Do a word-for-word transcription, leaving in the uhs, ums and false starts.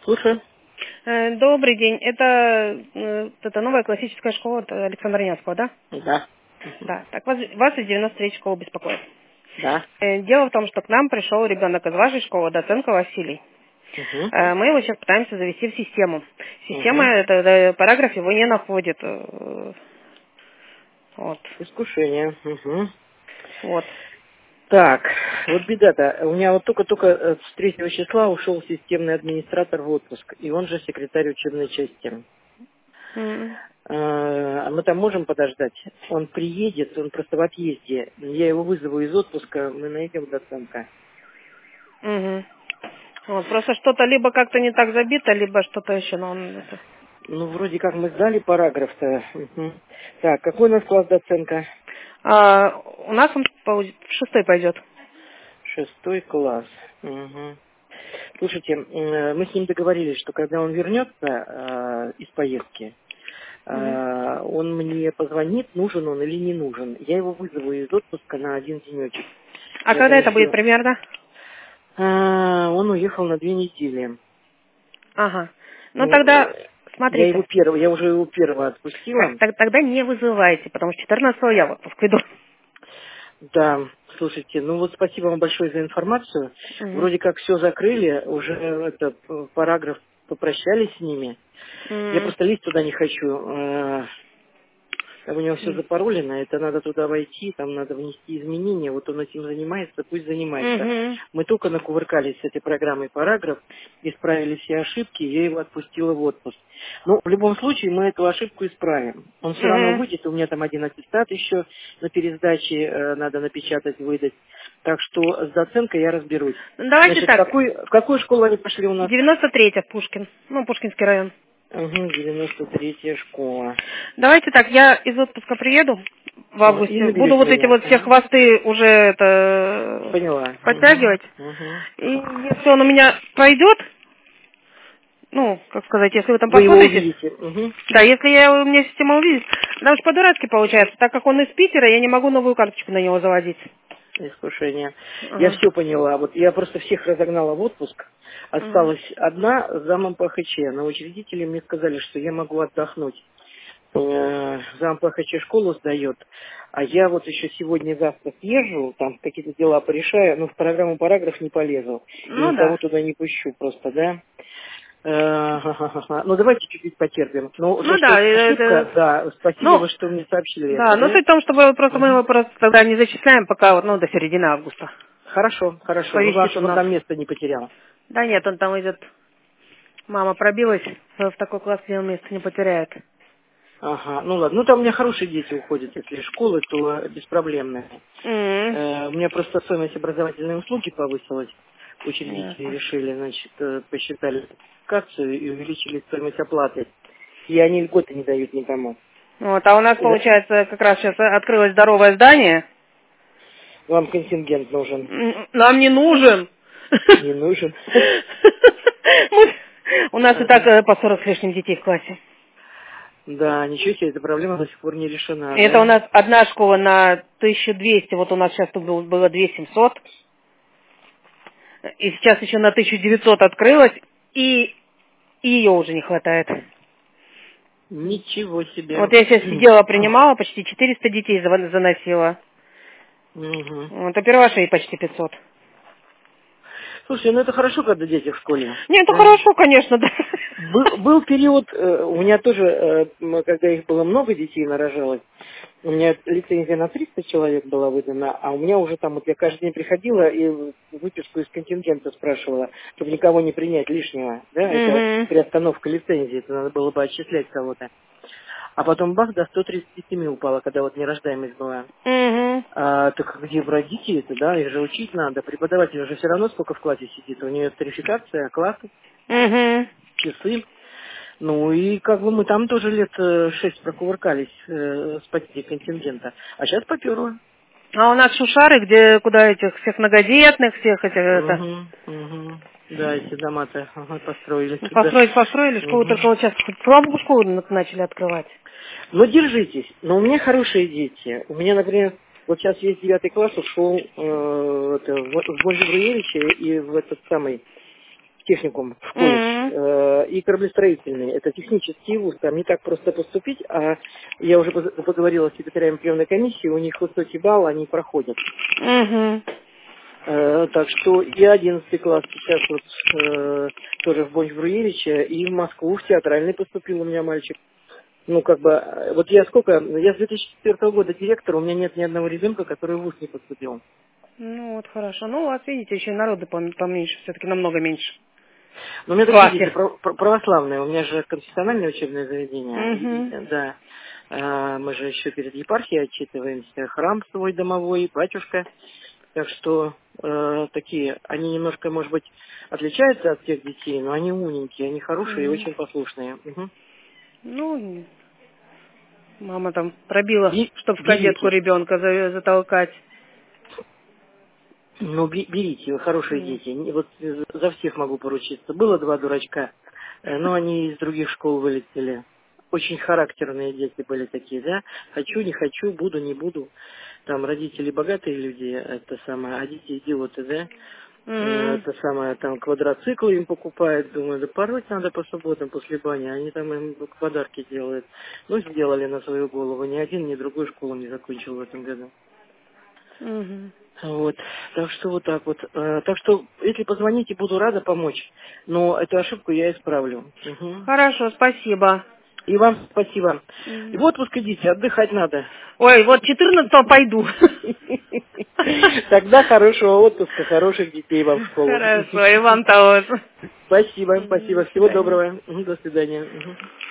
Слушаю. Э, Добрый день. Это, э, это новая классическая школа от Александра Невского, да? Да. Да. Так, вас, вас из девяносто третьей школы беспокоит. Да. Э, Дело в том, что к нам пришел ребенок из вашей школы, доценко Василий. Угу. Э, Мы его сейчас пытаемся завести в систему. Система, Угу. это, это параграф его не находит. э, Вот. Искушение. Угу. Вот. Так, вот беда-то. У меня вот только-только э, с третьего числа ушел системный администратор в отпуск, и он же секретарь учебной части. М. А мы там можем подождать? Он приедет, он просто в отъезде. Я его вызову из отпуска, мы найдем доценка. Мгм. Вот. Просто что-то либо как-то не так забито, либо что-то еще. Но он это- Ну, вроде как мы сдали параграф-то. Угу. Так, какой у нас класс доценка? А, у нас он по- в шестой пойдет. Шестой класс. Угу. Слушайте, э, мы с ним договорились, что когда он вернется э, из поездки, Мгм. э, он мне позвонит, нужен он или не нужен. Я его вызову из отпуска на один денечек. А Я когда это будет занесу. примерно? А, он уехал на две недели. Ага. Ну Ну, тогда, э, я его смотрите, первого, я уже его первого так- отпустила. так- тогда не вызывайте, потому что четырнадцатого я в отпуск иду. Да, слушайте, ну вот спасибо вам большое за информацию. Мгм. Вроде как все закрыли, уже это п- параграф попрощались с ними. Я М. просто лезть туда не хочу. э, Там у него все М. запаролено, это надо туда войти, там надо внести изменения, вот он этим занимается, пусть занимается. Мгм. Мы только накувыркались с этой программой параграф, исправили все ошибки, я его отпустила в отпуск. Но в любом случае мы эту ошибку исправим. Он все равно Мгм. выйдет, у меня там один аттестат еще на пересдаче э, надо напечатать, выдать. Так что с доценкой я разберусь. Ну, давайте Значит, в, так, какой, в какую школу они пошли у нас? девяносто третья в Пушкин, ну, Пушкинский район. Угу, девяносто третья школа. Давайте так, я из отпуска приеду в Ага, и августе, буду наберете вот эти меня. вот все Мгм. хвосты уже это Поняла. Угу. подтягивать. Угу. И если он у меня пройдет, ну, как сказать, если вы там Вы его посмотрите, увидите. Угу. да, если я, у меня система увидит, потому что по-дурацки получается, так как он из Питера, я не могу новую карточку на него заводить. Искушение. Я Ага. все поняла. Вот я просто всех разогнала в отпуск. Ага. Осталась одна с замом ПХЧ. Но учредители мне сказали, что я могу отдохнуть. Э, Зам ПХЧ школу сдает. А я вот еще сегодня-завтра съезжу, там какие-то дела порешаю, но в программу параграф не полезу. И Ну никого да. туда не пущу просто, да? Э, ха-ха-ха. Ну, давайте чуть-чуть потерпим. Но то, Ну что да, э, ошибка, это, да, спасибо, ну, вы, что мне сообщили да, это, но да? суть в том, чтобы просто мы Мгм. его просто тогда не зачисляем пока вот, ну, до середины августа. Хорошо, хорошо. Ну, главное, Повисит у чтобы он нас. там место не потерял. Да нет, он там идет. Мама пробилась в такой класс, где он место не потеряет. Ага, ну ладно. Ну, там у меня хорошие дети уходят, если из школы, то э, беспроблемные. М. Э, у меня просто стоимость образовательной услуги повысилась. Учредители Ясно. решили, значит, э, посчитали квалификацию и увеличили стоимость оплаты. И они льготы не дают никому. Вот, а у нас, За- получается, как раз сейчас открылось здоровое здание. Вам контингент нужен. М, Нам не нужен. Не нужен. Мы- У нас и так Ага. э, по сорок с лишним детей в классе. Да, ничего себе, эта проблема до сих пор не решена, Это у да? нас одна школа на тысячу двести, вот у нас сейчас тут был- было две тысячи семьсот, и сейчас еще на тысячу девятьсот открылось, и ее уже не хватает. Ничего Вот себе. я сейчас сидела, принимала, почти четыреста детей зава- заносила. Мгм. Вот, а первашей почти пятьсот. Слушай, ну это хорошо, когда дети в школе, Не, это да? хорошо, конечно, да. Был, был период, э, у меня тоже, э, м, когда их было много детей нарожалось, у меня лицензия на триста человек была выдана, а у меня уже там, вот я каждый день приходила и выписку из контингента спрашивала, чтобы никого не принять лишнего, да, это Мгм. приостановка лицензии, это надо было бы отчислять кого-то. А потом бах, до сто тридцати семи упала, когда вот нерождаемость была. Мгм. А, так где в родители это, да, их же учить надо. Преподаватель уже все равно сколько в классе сидит. У нее тарификация, классы, Мгм. часы. Ну и как бы мы там тоже лет э, шесть прокувыркались э, с потерей контингента. А сейчас поперло. А у нас шушары, где куда этих всех многодетных, всех этих это. Угу, угу. Да, эти дома-то ага, построили сюда. Построить построили, школу Угу. только вот сейчас, хоть слава богу, школу на- начали открывать. Но держитесь. Но у меня хорошие дети. У меня, например, вот сейчас есть девятый класс, ушел э, это, в, в Мой Гавриевича и в этот самый техникум в колледж, Мгм. э, и кораблестроительный. Это технический вуз, там не так просто поступить, а я уже поз- поговорила с секретарями приемной комиссии, у них высокий балл, они проходят. Мгм. Э, так что и одиннадцатый класс сейчас вот э, тоже в Бонч-Бруевиче, и в Москву в театральный поступил у меня мальчик. Ну, как бы, э, вот я сколько, я с две тысячи четвёртого года директор, у меня нет ни одного ребенка, который в вуз не поступил. Ну вот хорошо. Ну, у вас, видите, еще и народу пом- поменьше, все-таки намного меньше. Но у меня В такие дети классе. прав- прав- православные, у меня же конфессиональное учебное заведение, и- Угу. и- да, Э, мы же еще перед епархией отчитываемся, храм свой домовой, батюшка, так что э, такие, они немножко, может быть, отличаются от тех детей, но они умненькие, они хорошие и Мгм. очень послушные. Мгм. Ну, мама там пробила, Би- чтоб в кадетку берите, ребенка за- затолкать. ну би- берите, хорошие М. дети, Не- вот э, за всех могу поручиться. Было два дурачка, э, но они из других школ вылетели. Очень характерные дети были такие, да, хочу, не хочу, буду, не буду. Там родители богатые люди, это самое, а дети идиоты, да. Э, М. Это самое, там квадроциклы им покупают, думаю, да пороть надо по субботам после бани, они там им подарки делают. Ну, сделали на свою голову, ни один, ни другой школу не закончил в этом году. Мгм. Вот, так что вот так вот. Э, Так что, если позвоните, буду рада помочь, но эту ошибку я исправлю. Мгм. Хорошо, спасибо. И вам спасибо. И Мгм. в отпуск идите, отдыхать надо. Ой, вот четырнадцатого пойду. Тогда хорошего отпуска, хороших детей вам в школу. Хорошо, и вам того же. Спасибо, Мгм, спасибо. до Всего свидания. доброго. Мгм, до свидания. Мгм.